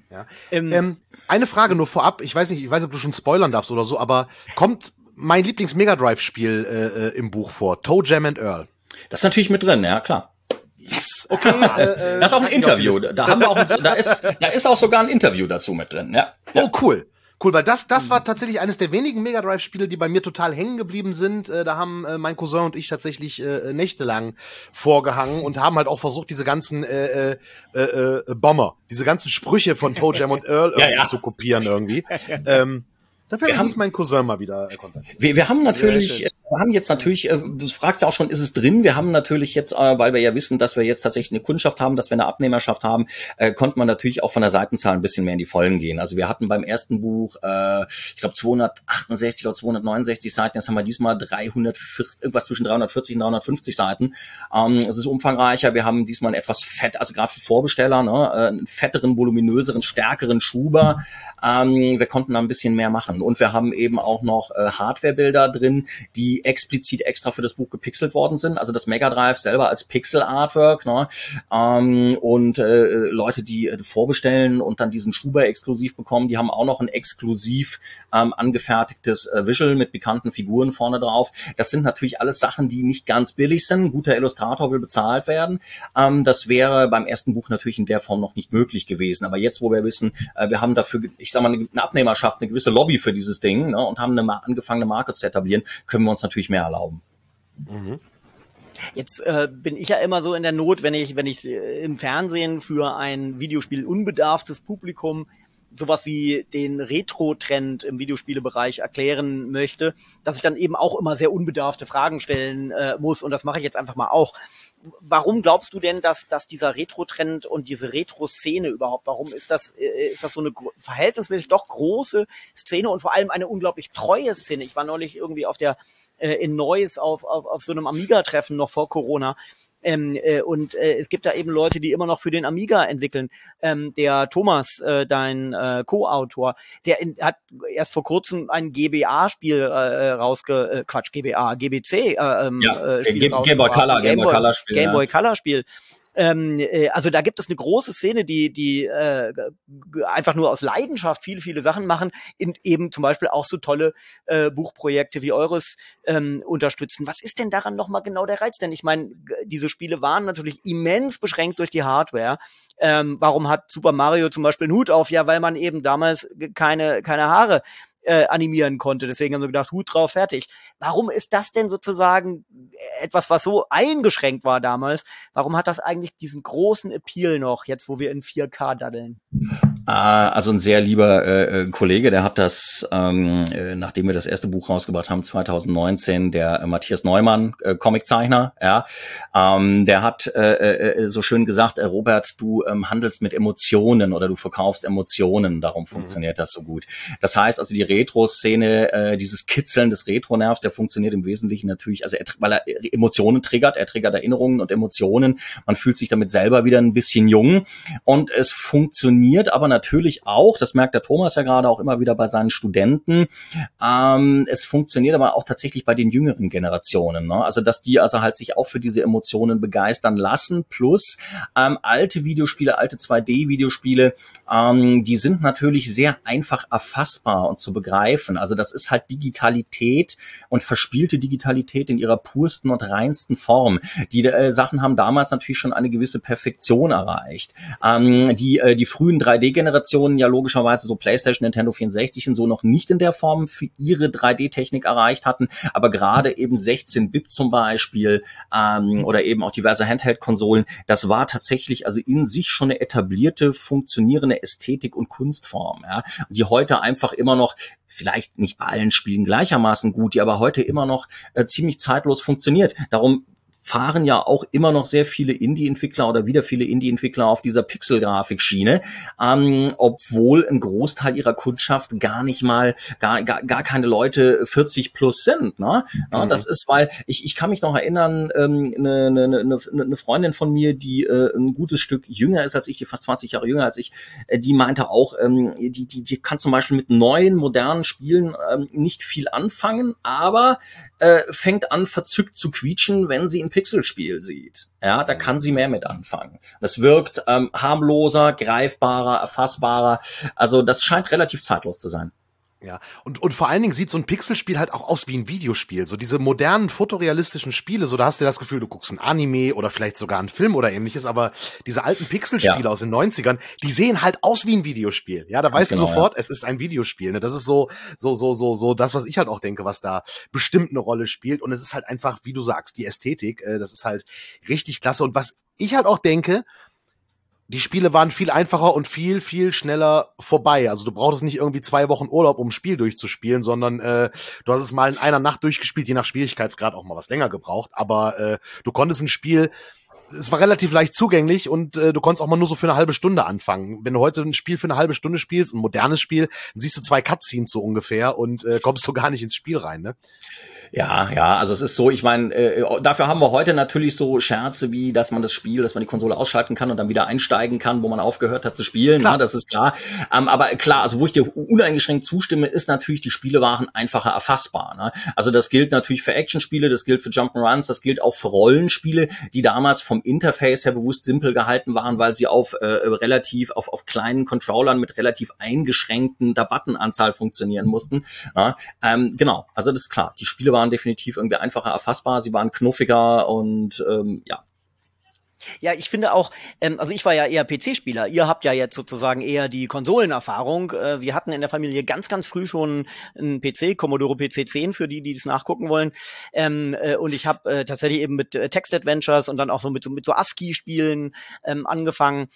Eine Frage nur vorab, ich weiß nicht, ob du schon spoilern darfst oder so, aber kommt mein Lieblings-Mega-Drive-Spiel im Buch vor, ToeJam and Earl? Das ist natürlich mit drin, ja, klar. Yes, okay. Das ist auch ein Interview. Da haben wir auch, da ist auch sogar ein Interview dazu mit drin, ja. Oh, cool. Cool, weil das war tatsächlich eines der wenigen Mega Drive-Spiele, die bei mir total hängen geblieben sind. Da haben mein Cousin und ich tatsächlich nächtelang vorgehangen und haben halt auch versucht, diese ganzen Bomber, diese ganzen Sprüche von ToeJam und Earl irgendwie zu kopieren irgendwie. Dafür muss mein Cousin mal wieder kontaktieren. Wir haben natürlich, wir haben jetzt natürlich, du fragst ja auch schon, ist es drin? Wir haben natürlich jetzt, weil wir ja wissen, dass wir jetzt tatsächlich eine Kundschaft haben, dass wir eine Abnehmerschaft haben, konnte man natürlich auch von der Seitenzahl ein bisschen mehr in die Vollen gehen. Also wir hatten beim ersten Buch, ich glaube 268 oder 269 Seiten, jetzt haben wir diesmal 340, irgendwas zwischen 340 und 350 Seiten. Es ist umfangreicher, wir haben diesmal ein etwas fett, also gerade für Vorbesteller, ne, einen fetteren, voluminöseren, stärkeren Schuber. Wir konnten da ein bisschen mehr machen. Und wir haben eben auch noch Hardwarebilder drin, die explizit extra für das Buch gepixelt worden sind. Also das Mega Drive selber als Pixel-Artwork. Ne? Und Leute, die vorbestellen und dann diesen Schuber exklusiv bekommen, die haben auch noch ein exklusiv angefertigtes Visual mit bekannten Figuren vorne drauf. Das sind natürlich alles Sachen, die nicht ganz billig sind. Ein guter Illustrator will bezahlt werden. Das wäre beim ersten Buch natürlich in der Form noch nicht möglich gewesen. Aber jetzt, wo wir wissen, wir haben dafür, ich sag mal, eine Abnehmerschaft, eine gewisse Lobby für dieses Ding, ne, und haben angefangen, eine Marke zu etablieren, können wir uns natürlich mehr erlauben. Mhm. Jetzt bin ich ja immer so in der Not, wenn ich im Fernsehen für ein Videospiel unbedarftes Publikum sowas wie den Retro-Trend im Videospielebereich erklären möchte, dass ich dann eben auch immer sehr unbedarfte Fragen stellen muss, und das mache ich jetzt einfach mal auch. Warum glaubst du denn, dass dieser Retro-Trend und diese Retro-Szene überhaupt, warum ist das so eine verhältnismäßig doch große Szene und vor allem eine unglaublich treue Szene? Ich war neulich irgendwie in Neuss auf so einem Amiga-Treffen noch vor Corona. Und es gibt da eben Leute, die immer noch für den Amiga entwickeln. Der Thomas, dein Co-Autor, hat erst vor kurzem ein GBA-Spiel GBC Spiel rausgebracht. Game Boy Color Spiel. Also da gibt es eine große Szene, die einfach nur aus Leidenschaft viele Sachen machen, eben zum Beispiel auch so tolle Buchprojekte wie eures unterstützen. Was ist denn daran nochmal genau der Reiz? Denn ich meine, diese Spiele waren natürlich immens beschränkt durch die Hardware. Warum hat Super Mario zum Beispiel einen Hut auf? Ja, weil man eben damals keine Haare animieren konnte. Deswegen haben sie gedacht, Hut drauf, fertig. Warum ist das denn sozusagen etwas, was so eingeschränkt war damals? Warum hat das eigentlich diesen großen Appeal noch, jetzt wo wir in 4K daddeln? Also ein sehr lieber Kollege, der hat das, nachdem wir das erste Buch rausgebracht haben, 2019, der Matthias Neumann, Comiczeichner, ja, der hat so schön gesagt, Robert, du handelst mit Emotionen oder du verkaufst Emotionen, darum funktioniert das so gut. Das heißt also, die Retro-Szene, dieses Kitzeln des Retro-Nervs, der funktioniert im Wesentlichen natürlich, also weil er Emotionen triggert, er triggert Erinnerungen und Emotionen, man fühlt sich damit selber wieder ein bisschen jung und es funktioniert aber natürlich auch, das merkt der Thomas ja gerade auch immer wieder bei seinen Studenten, es funktioniert aber auch tatsächlich bei den jüngeren Generationen, ne? Also dass die also halt sich auch für diese Emotionen begeistern lassen, plus alte Videospiele, alte 2D-Videospiele, die sind natürlich sehr einfach erfassbar und zu begreifen. Also das ist halt Digitalität und verspielte Digitalität in ihrer pursten und reinsten Form. Die Sachen haben damals natürlich schon eine gewisse Perfektion erreicht. Die frühen 3D-Generationen ja logischerweise so PlayStation, Nintendo 64 und so noch nicht in der Form für ihre 3D-Technik erreicht hatten, aber gerade eben 16-Bit zum Beispiel oder eben auch diverse Handheld-Konsolen, das war tatsächlich also in sich schon eine etablierte, funktionierende Ästhetik und Kunstform, ja, die heute einfach immer noch, vielleicht nicht bei allen Spielen gleichermaßen gut, die aber heute immer noch ziemlich zeitlos funktioniert. Darum fahren ja auch immer noch sehr viele Indie-Entwickler oder wieder viele Indie-Entwickler auf dieser Pixel-Grafik-Schiene, obwohl ein Großteil ihrer Kundschaft gar keine Leute 40 plus sind, ne? Ja, das ist, weil ich kann mich noch erinnern, eine Freundin von mir, die ein gutes Stück jünger ist als ich, die fast 20 Jahre jünger als ich, die meinte auch, die kann zum Beispiel mit neuen, modernen Spielen nicht viel anfangen, aber fängt an, verzückt zu quietschen, wenn sie ein Pixelspiel sieht. Ja, da kann sie mehr mit anfangen. Das wirkt harmloser, greifbarer, erfassbarer. Also das scheint relativ zeitlos zu sein. Ja, und vor allen Dingen sieht so ein Pixelspiel halt auch aus wie ein Videospiel. So diese modernen, fotorealistischen Spiele, so da hast du das Gefühl, du guckst ein Anime oder vielleicht sogar einen Film oder ähnliches, aber diese alten Pixelspiele aus den 90ern, die sehen halt aus wie ein Videospiel. Ja, da weißt du sofort, es ist ein Videospiel. Ne? Das ist so das, was ich halt auch denke, was da bestimmt eine Rolle spielt. Und es ist halt einfach, wie du sagst, die Ästhetik, das ist halt richtig klasse. Und was ich halt auch denke, die Spiele waren viel einfacher und viel, viel schneller vorbei. Also du brauchtest nicht irgendwie 2 Wochen Urlaub, um ein Spiel durchzuspielen, sondern du hast es mal in einer Nacht durchgespielt, je nach Schwierigkeitsgrad auch mal was länger gebraucht. Aber du konntest ein Spiel, es war relativ leicht zugänglich und du konntest auch mal nur so für eine halbe Stunde anfangen. Wenn du heute ein Spiel für eine halbe Stunde spielst, ein modernes Spiel, dann siehst du 2 Cutscenes so ungefähr und kommst so gar nicht ins Spiel rein, ne? Ja, also es ist so, ich meine, dafür haben wir heute natürlich so Scherze wie, dass man die Konsole ausschalten kann und dann wieder einsteigen kann, wo man aufgehört hat zu spielen, ne, das ist klar. Aber klar, also wo ich dir uneingeschränkt zustimme, ist natürlich, die Spiele waren einfacher erfassbar, ne? Also das gilt natürlich für Actionspiele, das gilt für Jump'n'Runs, das gilt auch für Rollenspiele, die damals vom Interface her bewusst simpel gehalten waren, weil sie auf kleinen Controllern mit relativ eingeschränkten Buttonanzahl funktionieren mussten, ne? Genau, also das ist klar, die Spiele waren definitiv irgendwie einfacher erfassbar, sie waren knuffiger und ja. Ja, ich finde auch, also ich war ja eher PC-Spieler. Ihr habt ja jetzt sozusagen eher die Konsolenerfahrung. Wir hatten in der Familie ganz, ganz früh schon einen PC, Commodore PC-10, für die es nachgucken wollen. Und ich habe tatsächlich eben mit Text-Adventures und dann auch so mit so ASCII-Spielen angefangen.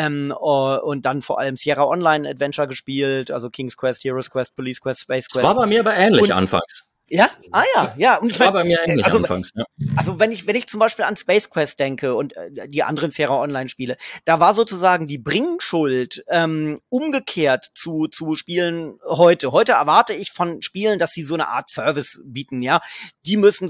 Und dann vor allem Sierra Online Adventure gespielt, also King's Quest, Heroes Quest, Police Quest, Space Quest. Das war bei mir aber ähnlich anfangs. Ja? Ja. Und das war bei mir ähnlich anfangs, ja. Also wenn ich zum Beispiel an Space Quest denke und die anderen Sierra Online Spiele, da war sozusagen die Bringschuld umgekehrt zu Spielen heute. Heute erwarte ich von Spielen, dass sie so eine Art Service bieten, ja. Die müssen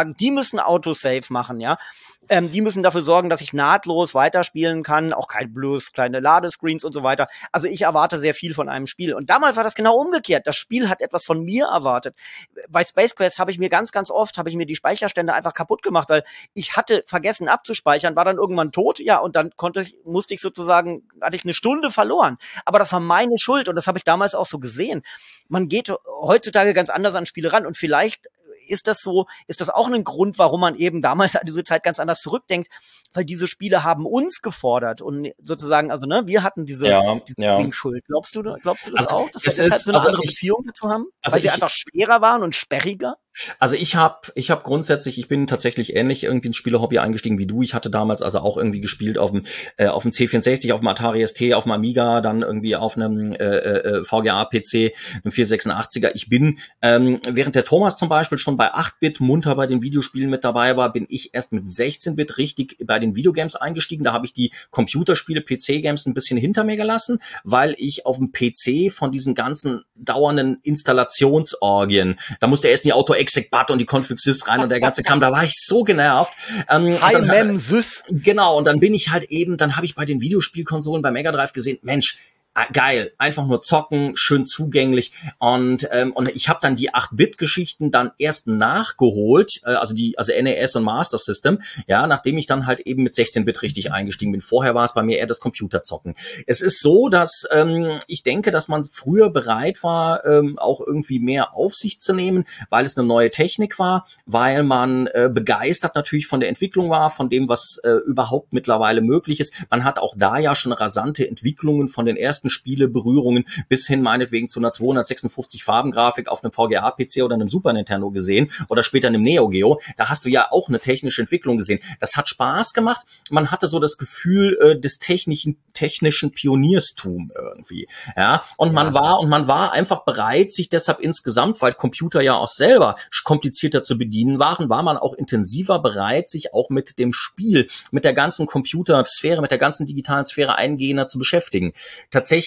Autosave machen, ja. Die müssen dafür sorgen, dass ich nahtlos weiterspielen kann, auch kein bloß kleine Ladescreens und so weiter. Also ich erwarte sehr viel von einem Spiel. Und damals war das genau umgekehrt. Das Spiel hat etwas von mir erwartet. Bei Space Quest habe ich mir ganz, ganz oft die Speicherstände einfach kaputt gemacht, weil ich hatte vergessen abzuspeichern, war dann irgendwann tot, ja, und dann hatte ich eine Stunde verloren. Aber das war meine Schuld und das habe ich damals auch so gesehen. Man geht heutzutage ganz anders an Spiele ran und vielleicht ist das auch ein Grund, warum man eben damals an diese Zeit ganz anders zurückdenkt? Weil diese Spiele haben uns gefordert und sozusagen, also wir hatten diese Schuld. Glaubst du das also, auch? Dass wir halt so eine andere Beziehung dazu haben? Weil sie einfach schwerer waren und sperriger? Also ich hab grundsätzlich, ich bin tatsächlich ähnlich irgendwie ins Spielehobby eingestiegen wie du. Ich hatte damals also auch irgendwie gespielt auf dem C64, auf dem Atari ST, auf dem Amiga, dann irgendwie auf einem VGA-PC, einem 486er. Ich bin, während der Thomas zum Beispiel schon bei 8-Bit munter bei den Videospielen mit dabei war, bin ich erst mit 16-Bit richtig bei den Videogames eingestiegen. Da habe ich die Computerspiele, PC-Games ein bisschen hinter mir gelassen, weil ich auf dem PC von diesen ganzen dauernden Installationsorgien, da musste erst die Auto-Exec-Bat und die Config-Sys rein und der ganze Kram, da war ich so genervt. Hi-Mem-Sys. Genau, und dann bin ich halt eben, dann habe ich bei den Videospielkonsolen bei Mega Drive gesehen, Mensch, geil, einfach nur zocken, schön zugänglich und ich habe dann die 8-Bit-Geschichten dann erst nachgeholt, also NES und Master System, ja, nachdem ich dann halt eben mit 16-Bit richtig eingestiegen bin. Vorher war es bei mir eher das Computerzocken. Es ist so, dass ich denke, dass man früher bereit war, auch irgendwie mehr auf sich zu nehmen, weil es eine neue Technik war, weil man begeistert natürlich von der Entwicklung war, von dem, was überhaupt mittlerweile möglich ist. Man hat auch da ja schon rasante Entwicklungen von den ersten Spieleberührungen bis hin meinetwegen zu einer 256 Farbengrafik auf einem VGA-PC oder einem Super Nintendo gesehen oder später einem Neo Geo. Da hast du ja auch eine technische Entwicklung gesehen. Das hat Spaß gemacht. Man hatte so das Gefühl des technischen Pionierstum irgendwie. Ja, und man war einfach bereit, sich deshalb insgesamt, weil Computer ja auch selber komplizierter zu bedienen waren, war man auch intensiver bereit, sich auch mit dem Spiel, mit der ganzen Computersphäre, mit der ganzen digitalen Sphäre eingehender zu beschäftigen. Tatsächlich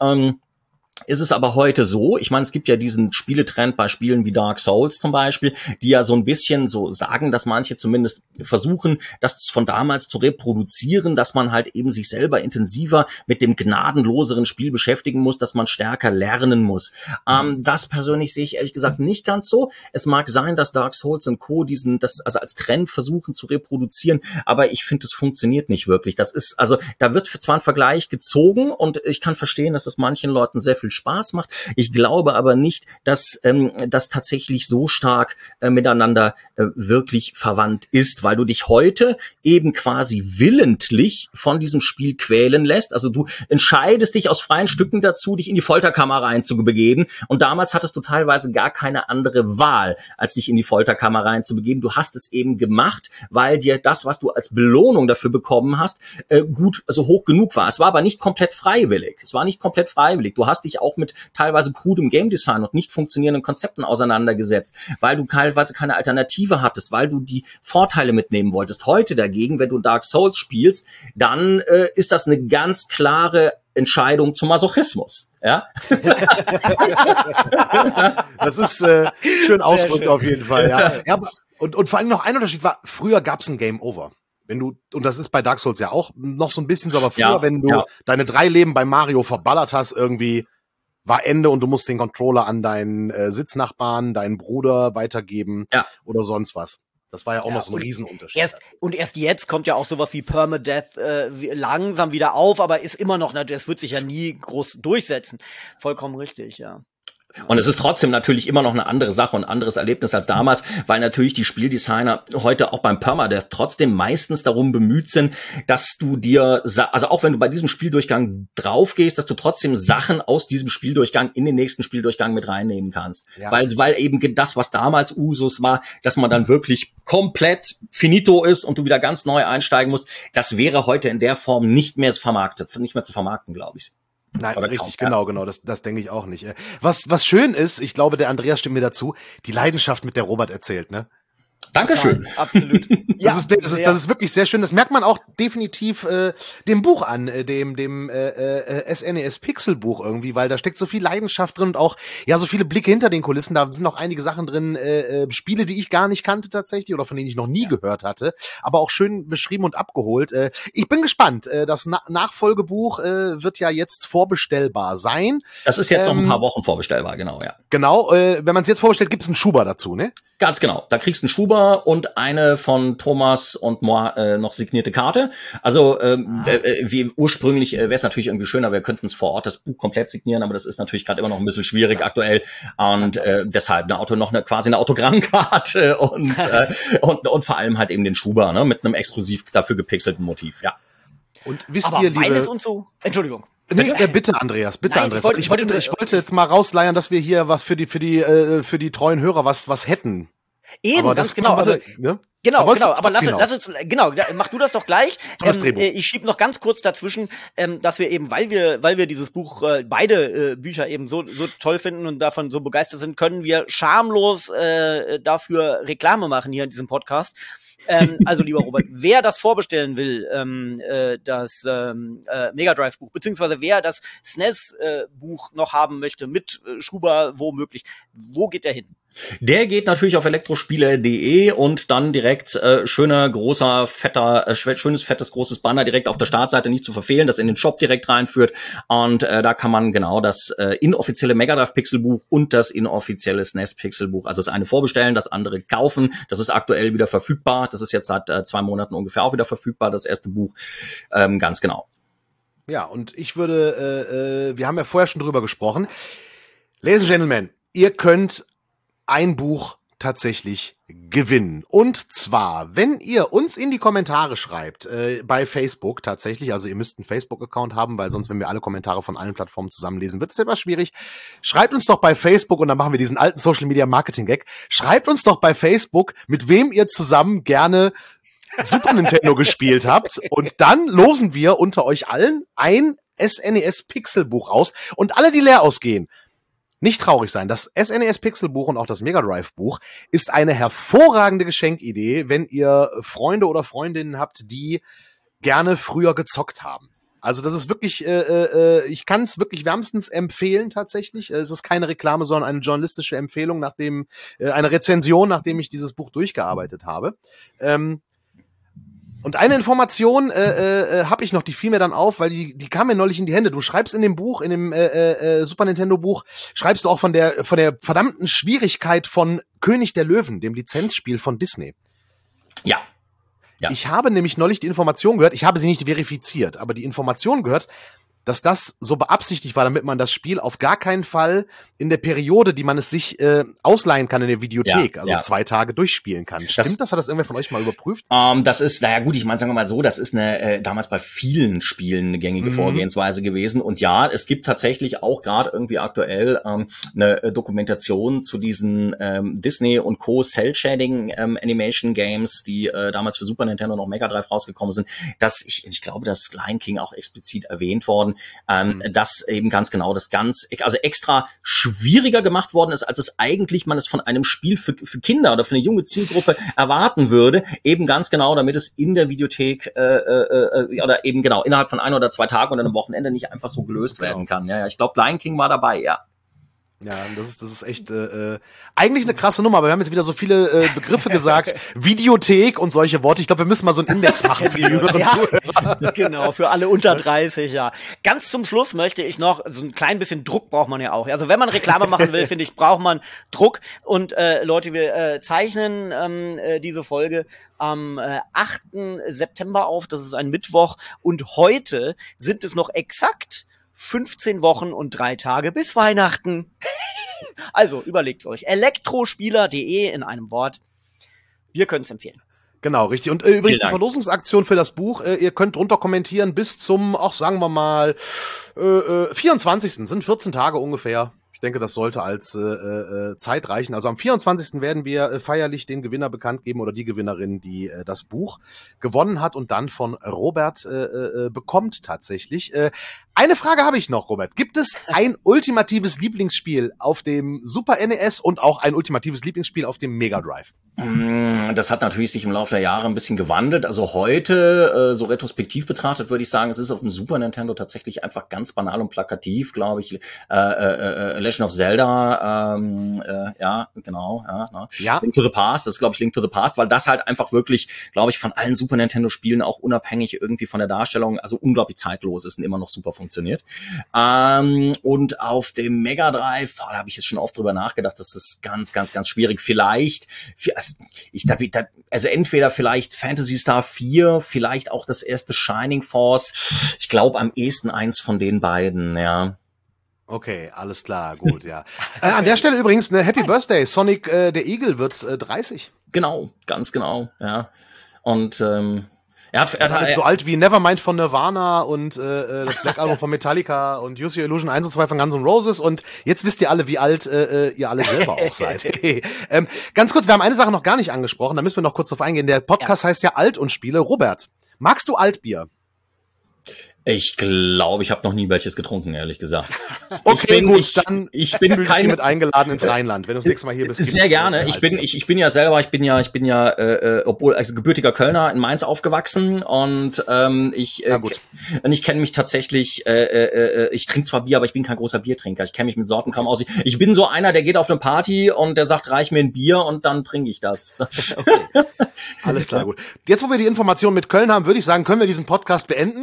ist es aber heute so, ich meine, es gibt ja diesen Spieletrend bei Spielen wie Dark Souls zum Beispiel, die ja so ein bisschen so sagen, dass manche zumindest versuchen, das von damals zu reproduzieren, dass man halt eben sich selber intensiver mit dem gnadenloseren Spiel beschäftigen muss, dass man stärker lernen muss. Das persönlich sehe ich ehrlich gesagt nicht ganz so. Es mag sein, dass Dark Souls und Co. das also als Trend versuchen zu reproduzieren, aber ich finde, es funktioniert nicht wirklich. Das ist, also da wird zwar ein Vergleich gezogen und ich kann verstehen, dass es manchen Leuten sehr viel Spaß macht. Ich glaube aber nicht, dass das tatsächlich so stark miteinander wirklich verwandt ist, weil du dich heute eben quasi willentlich von diesem Spiel quälen lässt. Also du entscheidest dich aus freien Stücken dazu, dich in die Folterkammer reinzubegeben. Und damals hattest du teilweise gar keine andere Wahl, als dich in die Folterkammer reinzubegeben. Du hast es eben gemacht, weil dir das, was du als Belohnung dafür bekommen hast, gut, also hoch genug war. Es war aber nicht komplett freiwillig. Du hast dich auch mit teilweise krudem Game Design und nicht funktionierenden Konzepten auseinandergesetzt, weil du teilweise keine Alternative hattest, weil du die Vorteile mitnehmen wolltest. Heute dagegen, wenn du Dark Souls spielst, dann ist das eine ganz klare Entscheidung zum Masochismus. Ja? Das ist schön ausgedrückt auf jeden Fall. Ja. Und vor allem noch ein Unterschied war, früher gab es ein Game Over. Wenn du, und das ist bei Dark Souls ja auch noch so ein bisschen so, aber früher, wenn du deine 3 Leben bei Mario verballert hast, irgendwie war Ende und du musst den Controller an deinen Sitznachbarn, deinen Bruder weitergeben oder sonst was. Das war ja auch noch so ein Riesenunterschied. Erst jetzt kommt ja auch sowas wie Permadeath langsam wieder auf, aber ist immer noch, das wird sich ja nie groß durchsetzen. Vollkommen richtig, ja. Und es ist trotzdem natürlich immer noch eine andere Sache und ein anderes Erlebnis als damals, weil natürlich die Spieldesigner heute auch beim Permadeath trotzdem meistens darum bemüht sind, dass du dir, also auch wenn du bei diesem Spieldurchgang draufgehst, dass du trotzdem Sachen aus diesem Spieldurchgang in den nächsten Spieldurchgang mit reinnehmen kannst. Ja. Weil eben das, was damals Usus war, dass man dann wirklich komplett finito ist und du wieder ganz neu einsteigen musst, das wäre heute in der Form nicht mehr zu vermarkten, glaube ich. Nein, oder richtig, genau, das denke ich auch nicht. Was schön ist, ich glaube, der Andreas stimmt mir dazu, die Leidenschaft, mit der Robert erzählt, ne? Dankeschön. Absolut. Das ist wirklich sehr schön. Das merkt man auch definitiv dem Buch an, dem SNES Pixel Buch irgendwie, weil da steckt so viel Leidenschaft drin und auch so viele Blicke hinter den Kulissen. Da sind noch einige Sachen drin, Spiele, die ich gar nicht kannte tatsächlich oder von denen ich noch nie gehört hatte, aber auch schön beschrieben und abgeholt. Ich bin gespannt. Das Nachfolgebuch wird ja jetzt vorbestellbar sein. Das ist jetzt noch ein paar Wochen vorbestellbar, genau, ja. Genau. Wenn man es jetzt vorbestellt, gibt es einen Schuber dazu, ne? Ganz genau. Da kriegst du einen Schuber. Schuber und eine von Thomas und moi noch signierte Karte. Also wie ursprünglich wäre es natürlich irgendwie schöner, wir könnten es vor Ort das Buch komplett signieren, aber das ist natürlich gerade immer noch ein bisschen schwierig aktuell und deshalb quasi eine Autogrammkarte und vor allem halt eben den Schuber, ne, mit einem exklusiv dafür gepixelten Motiv, ja. Und wisst ihr, weil es uns so, Entschuldigung. Nee, bitte Andreas, bitte Nein, Andreas. Ich wollte jetzt mal rausleiern, dass wir hier was für die treuen Hörer was hätten. Eben, aber ganz genau. Also, ne? Genau, aber lass uns, mach du das doch gleich. Ich schieb noch ganz kurz dazwischen, dass wir eben, weil wir dieses Buch, beide Bücher eben so toll finden und davon so begeistert sind, können wir schamlos dafür Reklame machen hier in diesem Podcast. Also lieber Robert, wer das vorbestellen will, das Mega Drive Buch, beziehungsweise wer das SNES Buch noch haben möchte mit Schuber womöglich, wo geht der hin? Der geht natürlich auf elektrospiele.de und dann direkt schönes, fettes, großes Banner direkt auf der Startseite, nicht zu verfehlen, das in den Shop direkt reinführt. Und da kann man genau das inoffizielle Mega Drive Pixelbuch und das inoffizielle SNES Pixelbuch, also das eine vorbestellen, das andere kaufen. Das ist aktuell wieder verfügbar. Das ist jetzt seit 2 Monaten ungefähr auch wieder verfügbar, das erste Buch. Ganz genau. Ja, und ich würde, wir haben ja vorher schon drüber gesprochen. Ladies and Gentlemen, ihr könnt ein Buch tatsächlich gewinnen. Und zwar, wenn ihr uns in die Kommentare schreibt, bei Facebook tatsächlich, also ihr müsst einen Facebook-Account haben, weil sonst, wenn wir alle Kommentare von allen Plattformen zusammenlesen, wird es etwas schwierig. Schreibt uns doch bei Facebook, und dann machen wir diesen alten Social-Media-Marketing-Gag, schreibt uns doch bei Facebook, mit wem ihr zusammen gerne Super Nintendo gespielt habt, und dann losen wir unter euch allen ein SNES-Pixelbuch aus, und alle, die leer ausgehen, nicht traurig sein. Das SNES-Pixelbuch und auch das Mega Drive-Buch ist eine hervorragende Geschenkidee, wenn ihr Freunde oder Freundinnen habt, die gerne früher gezockt haben. Also das ist wirklich, ich kann es wirklich wärmstens empfehlen tatsächlich. Es ist keine Reklame, sondern eine journalistische Empfehlung, eine Rezension, nachdem ich dieses Buch durchgearbeitet habe. Und eine Information habe ich noch, die fiel mir dann auf, weil die kam mir neulich in die Hände. Du schreibst in dem Buch, in dem Super Nintendo Buch, schreibst du auch von der verdammten Schwierigkeit von König der Löwen, dem Lizenzspiel von Disney. Ja. Ich habe nämlich neulich die Information gehört, ich habe sie nicht verifiziert, aber die Information gehört, dass das so beabsichtigt war, damit man das Spiel auf gar keinen Fall in der Periode, die man es sich ausleihen kann in der Videothek, 2 Tage durchspielen kann. Stimmt das? Hat das irgendwer von euch mal überprüft? Das ist, naja gut, ich meine, sagen wir mal so, das ist damals bei vielen Spielen eine gängige Vorgehensweise gewesen. Und ja, es gibt tatsächlich auch gerade irgendwie aktuell eine Dokumentation zu diesen Disney und Co. Cell-Shading Animation Games, die damals für Super Nintendo und auch Mega Drive rausgekommen sind. Ich glaube, das Lion King auch explizit erwähnt worden, dass eben ganz genau also extra schwieriger gemacht worden ist, als es eigentlich man es von einem Spiel für Kinder oder für eine junge Zielgruppe erwarten würde, eben ganz genau, damit es in der Videothek oder eben genau innerhalb von 1 oder 2 Tagen oder einem Wochenende nicht einfach so gelöst werden kann. Ja, ich glaube, Lion King war dabei, ja. Ja, das ist echt eigentlich eine krasse Nummer, aber wir haben jetzt wieder so viele Begriffe gesagt, Videothek und solche Worte. Ich glaube, wir müssen mal so einen Index machen für die jüngeren Zuhörer. Genau, für alle unter 30, ja. Ganz zum Schluss möchte ich noch, so ein klein bisschen Druck braucht man ja auch. Also wenn man Reklame machen will, finde ich, braucht man Druck. Und Leute, wir zeichnen diese Folge am 8. September auf, das ist ein Mittwoch. Und heute sind es noch exakt 15 Wochen und 3 Tage bis Weihnachten. Also, überlegt's euch. Elektrospieler.de in einem Wort. Wir können es empfehlen. Genau, richtig. Und übrigens die Verlosungsaktion für das Buch, ihr könnt drunter kommentieren bis zum, sagen wir mal, 24. Sind 14 Tage ungefähr. Ich denke, das sollte als Zeit reichen. Also am 24. werden wir feierlich den Gewinner bekannt geben oder die Gewinnerin, die das Buch gewonnen hat und dann von Robert bekommt tatsächlich. Eine Frage habe ich noch, Robert. Gibt es ein ultimatives Lieblingsspiel auf dem Super NES und auch ein ultimatives Lieblingsspiel auf dem Mega Drive? Das hat natürlich sich im Laufe der Jahre ein bisschen gewandelt. Also heute, so retrospektiv betrachtet, würde ich sagen, es ist auf dem Super Nintendo tatsächlich einfach ganz banal und plakativ, glaube ich, Legend of Zelda, ja, genau, ja. Link to the Past, das ist, glaube ich, Link to the Past, weil das halt einfach wirklich, glaube ich, von allen Super Nintendo-Spielen auch unabhängig irgendwie von der Darstellung, also unglaublich zeitlos ist und immer noch super funktioniert. Und auf dem Mega Drive, da habe ich jetzt schon oft drüber nachgedacht, das ist ganz, ganz, ganz schwierig. Vielleicht, also entweder vielleicht Phantasy Star 4, vielleicht auch das erste Shining Force. Ich glaube am ehesten eins von den beiden, ja. Okay, alles klar, gut, ja. An der Stelle übrigens eine Happy Birthday. Sonic der Igel wird 30. Genau, ganz genau, ja. Und er hat so alt wie Nevermind von Nirvana und das Black Album von Metallica und Use Your Illusion 1 und 2 von Guns N' Roses und jetzt wisst ihr alle, wie alt ihr alle selber auch seid. Okay. Ganz kurz, wir haben eine Sache noch gar nicht angesprochen, da müssen wir noch kurz drauf eingehen. Der Podcast heißt ja Alt und Spiele. Robert, magst du Altbier? Ich glaube, ich habe noch nie welches getrunken, ehrlich gesagt. Okay, dann ich bin kein mit eingeladen ins Rheinland, wenn du das nächste Mal hier bist. Sehr gerne. Ich bin ja selber, obwohl also gebürtiger Kölner in Mainz aufgewachsen und ich kenne mich tatsächlich. Ich trinke zwar Bier, aber ich bin kein großer Biertrinker. Ich kenne mich mit Sorten kaum aus. Ich bin so einer, der geht auf eine Party und der sagt, reich mir ein Bier und dann trinke ich das. Okay. Alles klar, gut. Jetzt, wo wir die Information mit Köln haben, würde ich sagen, können wir diesen Podcast beenden.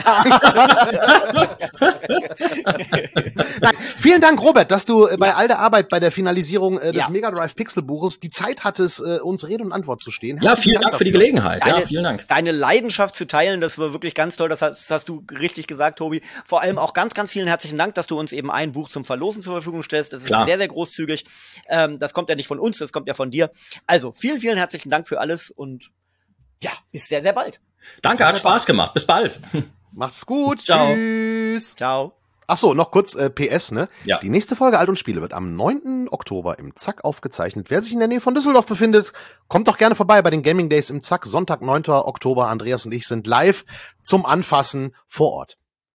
Nein, vielen Dank, Robert, dass du bei all der Arbeit bei der Finalisierung des Mega Drive Pixel Buches die Zeit hattest, uns Rede und Antwort zu stehen. Ja, vielen Dank für die Gelegenheit. Vielen Dank. Deine Leidenschaft zu teilen, das war wirklich ganz toll. Das hast du richtig gesagt, Tobi. Vor allem auch ganz, ganz vielen herzlichen Dank, dass du uns eben ein Buch zum Verlosen zur Verfügung stellst. Das ist sehr, sehr großzügig. Das kommt ja nicht von uns, das kommt ja von dir. Also, vielen, vielen herzlichen Dank für alles und ja, bis sehr, sehr bald. Danke, hat Spaß gemacht. Bis bald. Macht's gut. Ciao. Tschüss. Ciao. Ach so, noch kurz PS, ne? Ja. Die nächste Folge Alt und Spiele wird am 9. Oktober im Zack aufgezeichnet. Wer sich in der Nähe von Düsseldorf befindet, kommt doch gerne vorbei bei den Gaming Days im Zack. Sonntag, 9. Oktober. Andreas und ich sind live zum Anfassen vor Ort.